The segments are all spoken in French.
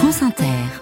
France Inter.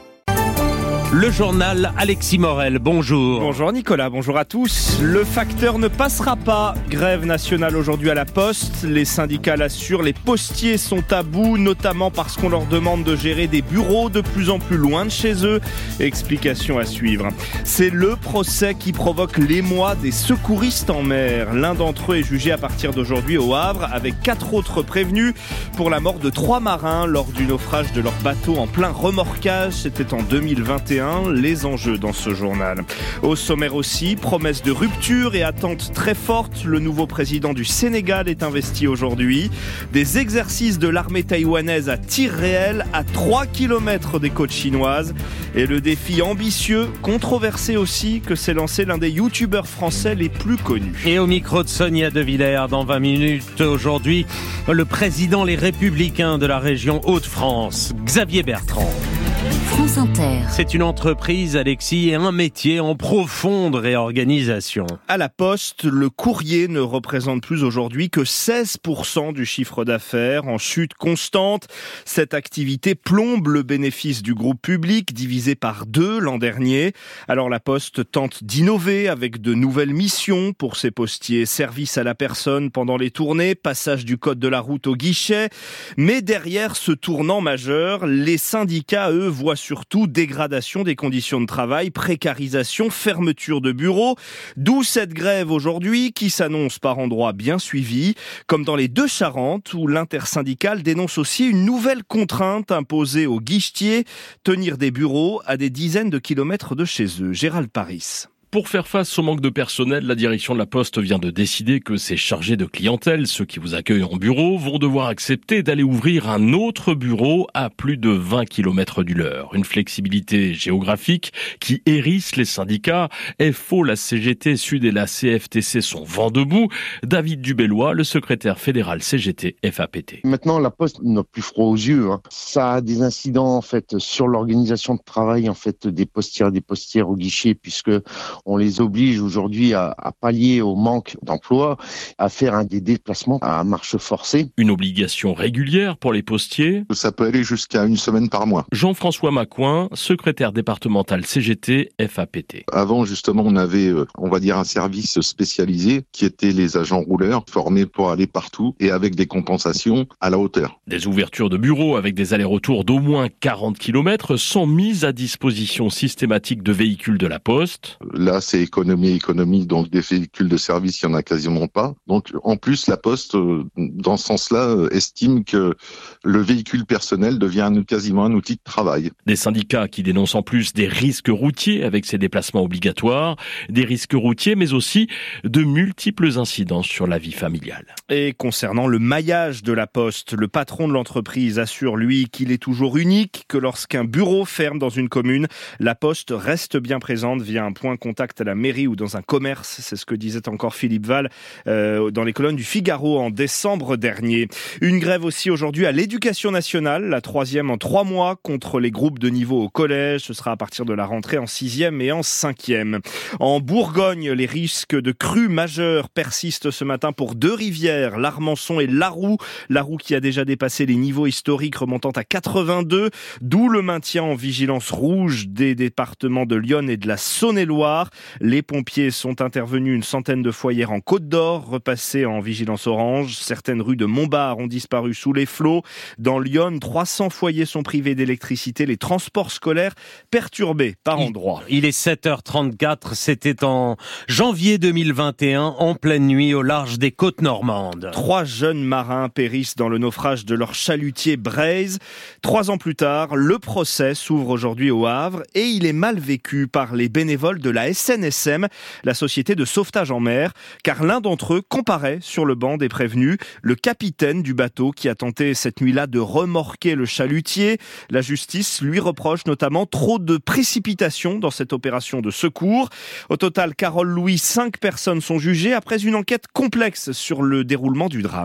Le journal Alexis Morel, bonjour. Bonjour Nicolas, bonjour à tous. Le facteur ne passera pas. Grève nationale aujourd'hui à la Poste. Les syndicats l'assurent, les postiers sont à bout, notamment parce qu'on leur demande de gérer des bureaux de plus en plus loin de chez eux. Explication à suivre. C'est le procès qui provoque l'émoi des secouristes en mer. L'un d'entre eux est jugé à partir d'aujourd'hui au Havre, avec 4 autres prévenus pour la mort de 3 marins lors du naufrage de leur bateau en plein remorquage. C'était en 2021. Les enjeux dans ce journal. Au sommaire aussi, promesse de rupture et attente très forte. Le nouveau président du Sénégal est investi aujourd'hui. Des exercices de l'armée taïwanaise à tir réel à 3 km des côtes chinoises. Et le défi ambitieux, controversé aussi, que s'est lancé l'un des youtubeurs français les plus connus. Et au micro de Sonia De Villers, dans 20 minutes aujourd'hui, le président Les Républicains de la région Hauts-de-France, Xavier Bertrand. France Inter. C'est une entreprise, Alexis, et un métier en profonde réorganisation. À la Poste, le courrier ne représente plus aujourd'hui que 16% du chiffre d'affaires, en chute constante. Cette activité plombe le bénéfice du groupe public, divisé par 2 l'an dernier. Alors la Poste tente d'innover avec de nouvelles missions pour ses postiers. Service à la personne pendant les tournées, passage du code de la route au guichet. Mais derrière ce tournant majeur, les syndicats, eux, voient surtout dégradation des conditions de travail, précarisation, fermeture de bureaux. D'où cette grève aujourd'hui qui s'annonce par endroits bien suivis, comme dans les Deux-Charentes où l'intersyndicale dénonce aussi une nouvelle contrainte imposée aux guichetiers, tenir des bureaux à des dizaines de kilomètres de chez eux. Gérald Paris. Pour faire face au manque de personnel, la direction de la Poste vient de décider que ces chargés de clientèle, ceux qui vous accueillent en bureau, vont devoir accepter d'aller ouvrir un autre bureau à plus de 20 km du leur. Une flexibilité géographique qui hérisse les syndicats. FO, la CGT Sud et la CFTC sont vent debout. David Dubellois, le secrétaire fédéral CGT FAPT. Maintenant, la Poste n'a plus froid aux yeux. Ça a des incidents en fait sur l'organisation de travail en fait des postières au guichet, puisque on les oblige aujourd'hui à pallier au manque d'emploi, à faire des déplacements à marche forcée. Une obligation régulière pour les postiers. Ça peut aller jusqu'à 1 semaine par mois. Jean-François Macouin, secrétaire départemental CGT FAPT. Avant, justement, on avait, un service spécialisé qui était les agents rouleurs, formés pour aller partout et avec des compensations à la hauteur. Des ouvertures de bureaux avec des allers-retours d'au moins 40 km sont mises à disposition systématique de véhicules de la Poste. Là, c'est économie, donc des véhicules de service, il n'y en a quasiment pas. Donc, en plus, la Poste, dans ce sens-là, estime que le véhicule personnel devient quasiment un outil de travail. Des syndicats qui dénoncent en plus des risques routiers avec ces déplacements obligatoires, des risques routiers, mais aussi de multiples incidents sur la vie familiale. Et concernant le maillage de la Poste, le patron de l'entreprise assure, lui, qu'il est toujours unique, que lorsqu'un bureau ferme dans une commune, la Poste reste bien présente via un point contact à la mairie ou dans un commerce. C'est ce que disait encore Philippe Val dans les colonnes du Figaro en décembre dernier. Une grève aussi aujourd'hui à l'Éducation nationale, la 3e en 3 mois contre les groupes de niveau au collège. Ce sera à partir de la rentrée en 6e et en 5e. En Bourgogne, les risques de crues majeures persistent ce matin pour 2 rivières, l'Armançon et l'Aroux. L'Aroux qui a déjà dépassé les niveaux historiques remontant à 82, d'où le maintien en vigilance rouge des départements de l'Yonne et de la Saône-et-Loire. Les pompiers sont intervenus une centaine de fois hier en Côte d'Or, repassés en vigilance orange. Certaines rues de Montbard ont disparu sous les flots. Dans l'Yonne, 300 foyers sont privés d'électricité. Les transports scolaires perturbés par endroits. Il est 7h34, c'était en janvier 2021, en pleine nuit au large des côtes normandes. 3 jeunes marins périssent dans le naufrage de leur chalutier Braise. 3 ans plus tard, le procès s'ouvre aujourd'hui au Havre et il est mal vécu par les bénévoles de la SNSM, la société de sauvetage en mer, car l'un d'entre eux comparaît sur le banc des prévenus, le capitaine du bateau qui a tenté cette nuit-là de remorquer le chalutier. La justice lui reproche notamment trop de précipitation dans cette opération de secours. Au total, Carole Louis, 5 personnes sont jugées après une enquête complexe sur le déroulement du drame.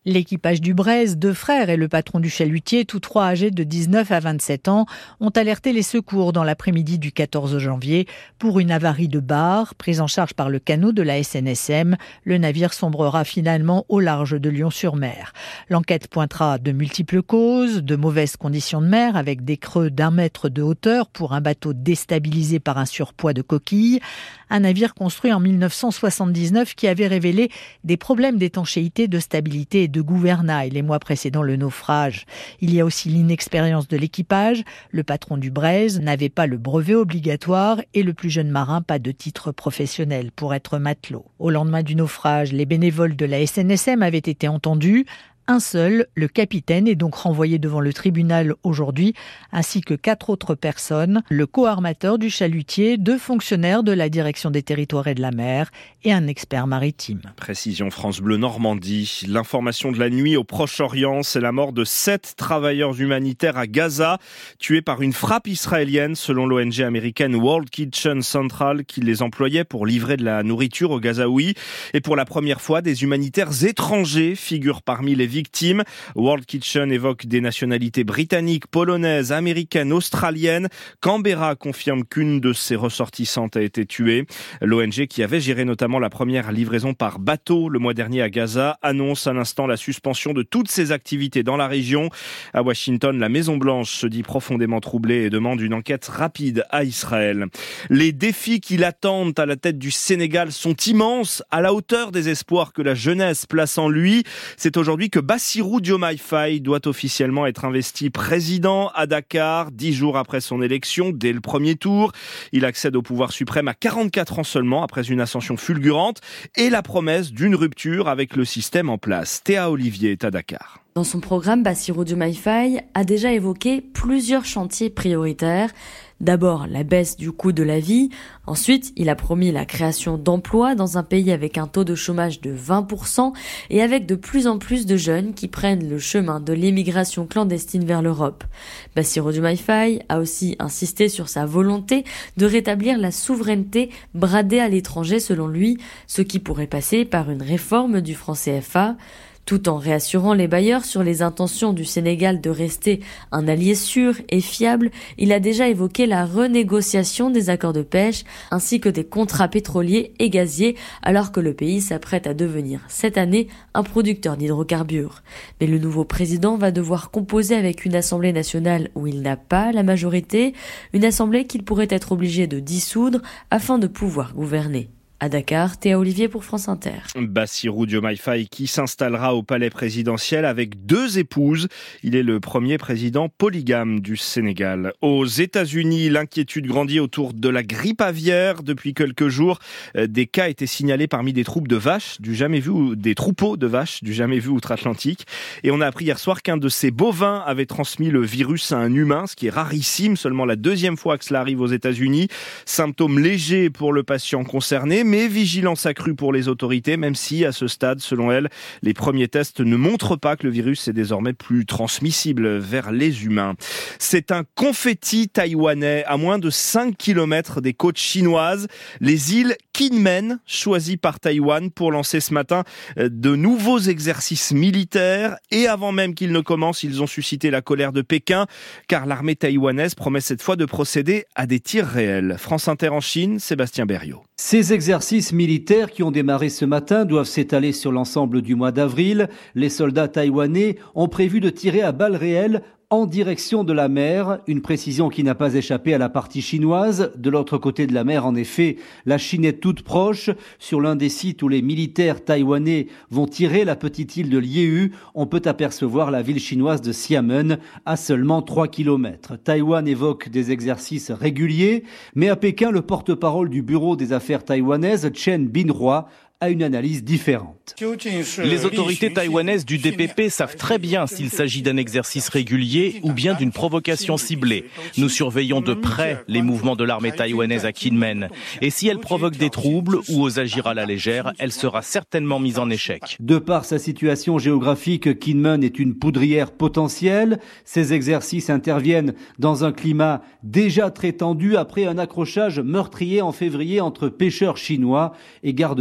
L'équipage du Braise, 2 frères et le patron du chalutier, tous 3 âgés de 19 à 27 ans, ont alerté les secours dans l'après-midi du 14 janvier pour une avarie de barre prise en charge par le canot de la SNSM. Le navire sombrera finalement au large de Lyon-sur-Mer. L'enquête pointera de multiples causes, de mauvaises conditions de mer avec des creux d'1 mètre de hauteur pour un bateau déstabilisé par un surpoids de coquilles. Un navire construit en 1979 qui avait révélé des problèmes d'étanchéité, de stabilité et de gouvernail les mois précédant le naufrage. Il y a aussi l'inexpérience de l'équipage. Le patron du Braise n'avait pas le brevet obligatoire et le plus jeune marin pas de titre professionnel pour être matelot. Au lendemain du naufrage, les bénévoles de la SNSM avaient été entendus. Un seul, le capitaine, est donc renvoyé devant le tribunal aujourd'hui, ainsi que 4 autres personnes, le co-armateur du chalutier, 2 fonctionnaires de la direction des territoires et de la mer et un expert maritime. Précision France Bleu Normandie. L'information de la nuit au Proche-Orient, c'est la mort de 7 travailleurs humanitaires à Gaza, tués par une frappe israélienne, selon l'ONG américaine World Kitchen Central, qui les employait pour livrer de la nourriture aux Gazaouis. Et pour la première fois, des humanitaires étrangers figurent parmi les victimes. World Kitchen évoque des nationalités britanniques, polonaises, américaines, australiennes. Canberra confirme qu'une de ses ressortissantes a été tuée. L'ONG, qui avait géré notamment la première livraison par bateau le mois dernier à Gaza, annonce à l'instant la suspension de toutes ses activités dans la région. À Washington, la Maison-Blanche se dit profondément troublée et demande une enquête rapide à Israël. Les défis qui l'attendent à la tête du Sénégal sont immenses, à la hauteur des espoirs que la jeunesse place en lui. C'est aujourd'hui que Bassirou Diomaye Faye doit officiellement être investi président à Dakar, 10 jours après son élection, dès le premier tour. Il accède au pouvoir suprême à 44 ans seulement, après une ascension fulgurante et la promesse d'une rupture avec le système en place. Théa Olivier est à Dakar. Dans son programme, Bassirou Diomaye Faye a déjà évoqué plusieurs chantiers prioritaires. D'abord, la baisse du coût de la vie. Ensuite, il a promis la création d'emplois dans un pays avec un taux de chômage de 20% et avec de plus en plus de jeunes qui prennent le chemin de l'immigration clandestine vers l'Europe. Bassirou Diomaye Faye a aussi insisté sur sa volonté de rétablir la souveraineté bradée à l'étranger selon lui, ce qui pourrait passer par une réforme du franc CFA. Tout en réassurant les bailleurs sur les intentions du Sénégal de rester un allié sûr et fiable, il a déjà évoqué la renégociation des accords de pêche ainsi que des contrats pétroliers et gaziers alors que le pays s'apprête à devenir cette année un producteur d'hydrocarbures. Mais le nouveau président va devoir composer avec une assemblée nationale où il n'a pas la majorité, une assemblée qu'il pourrait être obligé de dissoudre afin de pouvoir gouverner. À Dakar, Théa Olivier pour France Inter. Bassirou Diomaye Faye qui s'installera au palais présidentiel avec 2 épouses. Il est le premier président polygame du Sénégal. Aux États-Unis, l'inquiétude grandit autour de la grippe aviaire. Depuis quelques jours, des cas étaient signalés parmi des troupeaux de vaches du jamais vu outre-Atlantique. Et on a appris hier soir qu'un de ces bovins avait transmis le virus à un humain, ce qui est rarissime, seulement la 2e fois que cela arrive aux États-Unis. Symptômes légers pour le patient concerné, mais vigilance accrue pour les autorités, même si, à ce stade, selon elle, les premiers tests ne montrent pas que le virus est désormais plus transmissible vers les humains. C'est un confetti taïwanais à moins de 5 km des côtes chinoises, les îles Kinmen, choisies par Taïwan pour lancer ce matin de nouveaux exercices militaires. Et avant même qu'ils ne commencent, ils ont suscité la colère de Pékin, car l'armée taïwanaise promet cette fois de procéder à des tirs réels. France Inter en Chine, Sébastien Berriot. Ces exercices militaires qui ont démarré ce matin doivent s'étaler sur l'ensemble du mois d'avril. Les soldats taïwanais ont prévu de tirer à balles réelles en direction de la mer, une précision qui n'a pas échappé à la partie chinoise. De l'autre côté de la mer, en effet, la Chine est toute proche. Sur l'un des sites où les militaires taïwanais vont tirer, la petite île de Liu, on peut apercevoir la ville chinoise de Xiamen, à seulement 3 km. Taïwan évoque des exercices réguliers, mais à Pékin, le porte-parole du bureau des affaires taïwanaises, Chen Binhua, a une analyse différente. Les autorités taïwanaises du DPP savent très bien s'il s'agit d'un exercice régulier ou bien d'une provocation ciblée. Nous surveillons de près les mouvements de l'armée taïwanaise à Kinmen. Et si elle provoque des troubles ou ose agir à la légère, elle sera certainement mise en échec. De par sa situation géographique, Kinmen est une poudrière potentielle. Ces exercices interviennent dans un climat déjà très tendu après un accrochage meurtrier en février entre pêcheurs chinois et gardes-côtes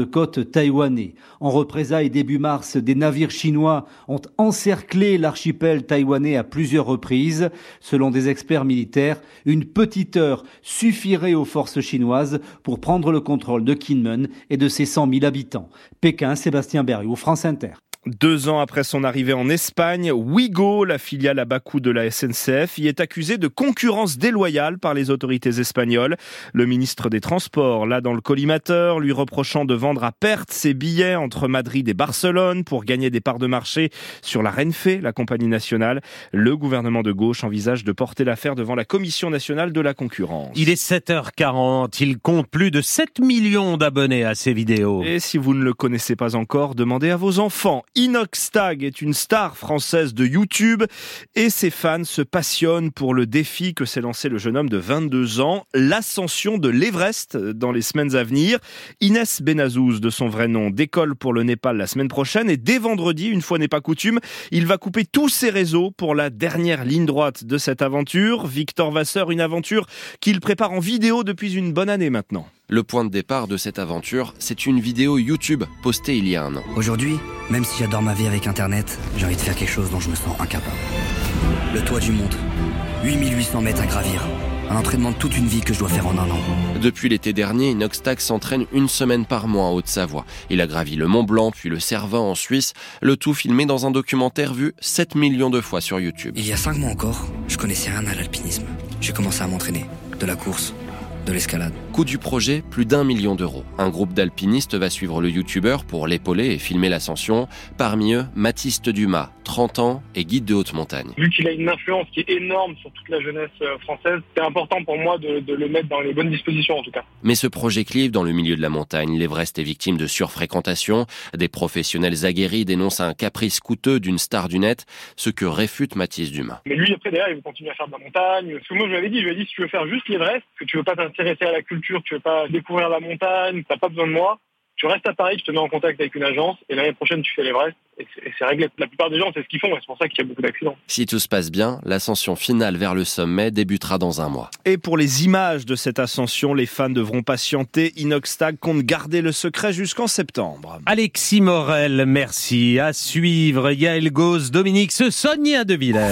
taïwanais. En représailles, début mars, des navires chinois ont encerclé l'archipel taïwanais à plusieurs reprises. Selon des experts militaires, une petite heure suffirait aux forces chinoises pour prendre le contrôle de Kinmen et de ses 100 000 habitants. Pékin, Sébastien Berriot, France Inter. 2 ans après son arrivée en Espagne, Ouigo, la filiale à bas coût de la SNCF, y est accusée de concurrence déloyale par les autorités espagnoles. Le ministre des Transports, là dans le collimateur, lui reprochant de vendre à perte ses billets entre Madrid et Barcelone pour gagner des parts de marché sur la Renfe, la compagnie nationale. Le gouvernement de gauche envisage de porter l'affaire devant la Commission nationale de la concurrence. Il est 7h40, il compte plus de 7 millions d'abonnés à ses vidéos. Et si vous ne le connaissez pas encore, demandez à vos enfants. Inoxtag est une star française de YouTube et ses fans se passionnent pour le défi que s'est lancé le jeune homme de 22 ans, l'ascension de l'Everest dans les semaines à venir. Inès Benazouz, de son vrai nom, décolle pour le Népal la semaine prochaine et dès vendredi, une fois n'est pas coutume, il va couper tous ses réseaux pour la dernière ligne droite de cette aventure. Victor Vasseur, une aventure qu'il prépare en vidéo depuis une bonne année maintenant. Le point de départ de cette aventure, c'est une vidéo YouTube postée il y a 1 an. Aujourd'hui, même si j'adore ma vie avec Internet, j'ai envie de faire quelque chose dont je me sens incapable. Le toit du monde, 8800 mètres à gravir. Un entraînement de toute une vie que je dois faire en 1 an. Depuis l'été dernier, Inoxtag s'entraîne 1 semaine par mois en Haute-Savoie. Il a gravi le Mont Blanc, puis le Cervin en Suisse, le tout filmé dans un documentaire vu 7 millions de fois sur YouTube. Il y a 5 mois encore, je connaissais rien à l'alpinisme. J'ai commencé à m'entraîner, de la course, de l'escalade. Coût du projet, plus d'1 million d'euros. Un groupe d'alpinistes va suivre le youtubeur pour l'épauler et filmer l'ascension. Parmi eux, Mathis Dumas, 30 ans et guide de haute montagne. Vu qu'il a une influence qui est énorme sur toute la jeunesse française, c'est important pour moi de le mettre dans les bonnes dispositions en tout cas. Mais ce projet clive dans le milieu de la montagne. L'Everest est victime de surfréquentation. Des professionnels aguerris dénoncent un caprice coûteux d'une star du net, ce que réfute Mathis Dumas. Mais lui, après, derrière, il veut continuer à faire de la montagne. Parce que moi, je lui avais dit, si tu veux faire juste l'Everest, que tu veux pas t'intéresser à la culture, tu veux pas découvrir la montagne, t'as pas besoin de moi, tu restes à Paris, je te mets en contact avec une agence et l'année prochaine tu fais l'Everest et c'est réglé. La plupart des gens c'est ce qu'ils font et c'est pour ça qu'il y a beaucoup d'accidents. Si tout se passe bien, l'ascension finale vers le sommet débutera dans 1 mois. Et pour les images de cette ascension, les fans devront patienter. Inoxtag compte garder le secret jusqu'en septembre. Alexis Morel, merci. À suivre, Yael Gauze, Dominique Sonia De Villers.